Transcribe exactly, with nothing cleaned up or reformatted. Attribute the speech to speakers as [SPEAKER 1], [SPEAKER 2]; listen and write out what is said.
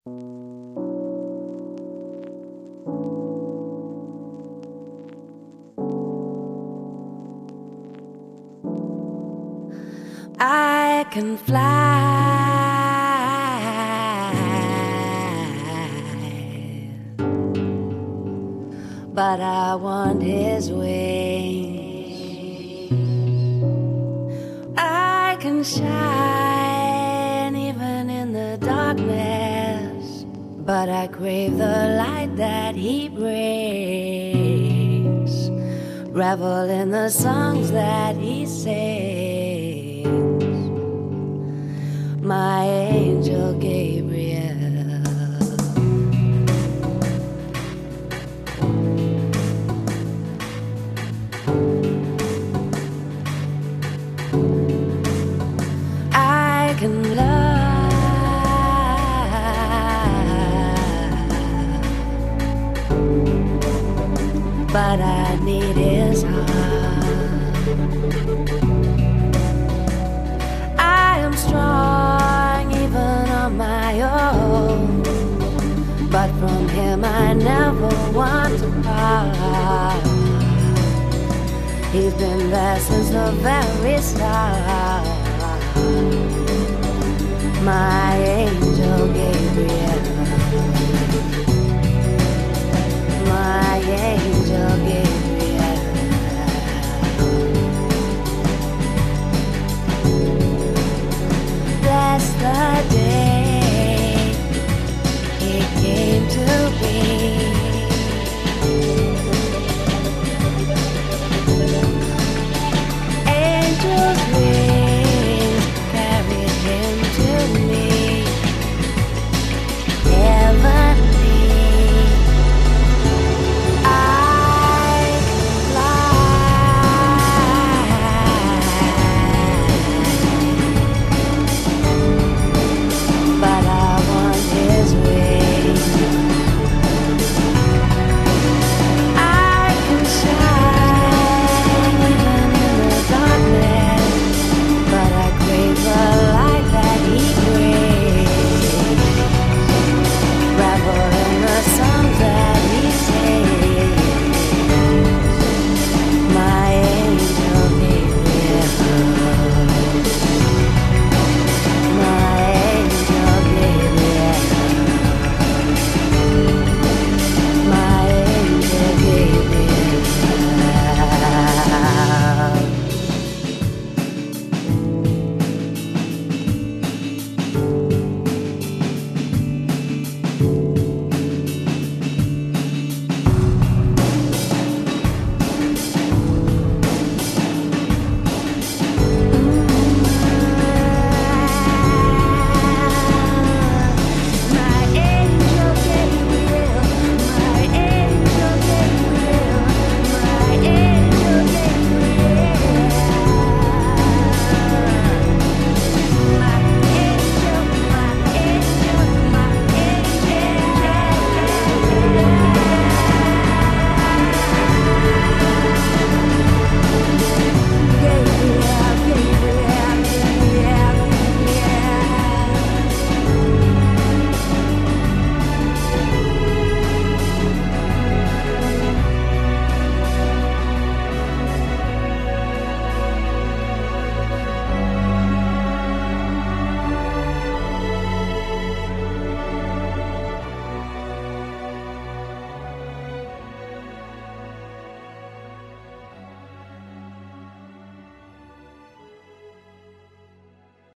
[SPEAKER 1] I can fly, but I want his wings. I can shine even in the darkness, but I crave the light that he brings. Revel in the songs that he sings. My angel Gabriel. I can love, but I need his heart. I am strong even on my own, but from him I never want to part. He's been there since the very start. My angel gave